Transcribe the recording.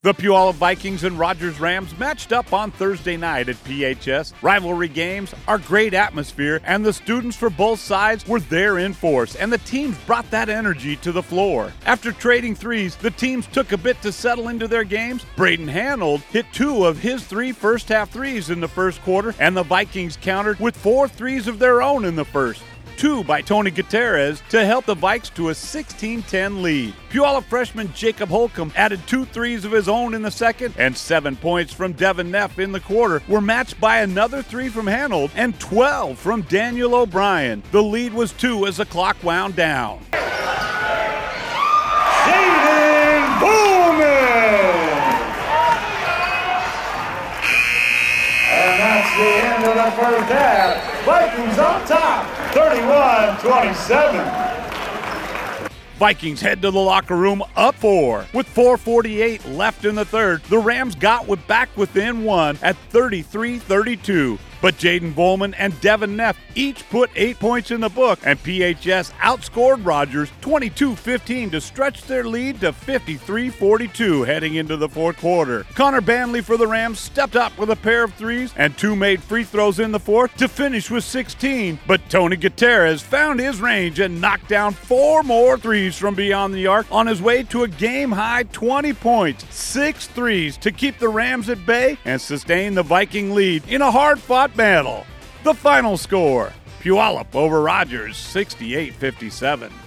The Puyallup Vikings and Rogers Rams matched up on Thursday night at PHS. Rivalry games are great atmosphere, and the students for both sides were there in force, and the teams brought that energy to the floor. After trading threes, the teams took a bit to settle into their games. Braden Hanold hit 2 of his 3 first-half threes in the first quarter, and the Vikings countered with 4 threes of their own in the first. 2 by Tony Gutierrez to help the Vikes to a 16-10 lead. Puyallup freshman Jacob Holcomb added 2 threes of his own in the second, and 7 points from Devin Neff in the quarter were matched by another 3 from Hanold and 12 from Daniel O'Brien. The lead was 2 as the clock wound down. Jaden Bowman! And that's the end of the first half. Vikings on top, 31-27. Vikings head to the locker room up 4. With 4:48 left in the third, the Rams got back within 1 at 33-32. But Jaden Volman and Devin Neff each put 8 points in the book, and PHS outscored Rogers 22-15 to stretch their lead to 53-42 heading into the fourth quarter. Connor Banley for the Rams stepped up with a pair of threes and 2 made free throws in the fourth to finish with 16. But Tony Gutierrez found his range and knocked down 4 more threes from beyond the arc on his way to a game-high 20 points, 6 threes to keep the Rams at bay and sustain the Viking lead in a hard-fought battle. The final score, Puyallup over Rogers, 68-57.